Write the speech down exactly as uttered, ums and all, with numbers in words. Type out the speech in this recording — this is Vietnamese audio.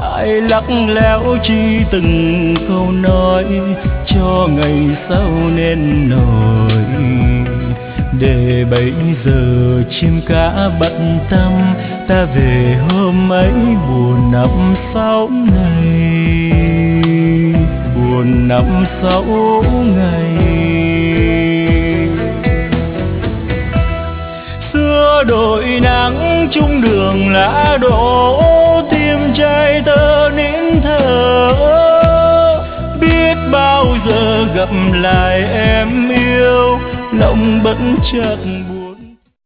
ai lắc léo chi từng câu nói cho ngày sau nên nổi. Để bây giờ chim cá bận tâm, ta về hôm ấy buồn năm sáu ngày, buồn năm sáu ngày. Xưa đội nắng chung đường lá đổ, tim trai tơ nín thở. Biết bao giờ gặp lại em yêu, lòng vẫn chợt buồn.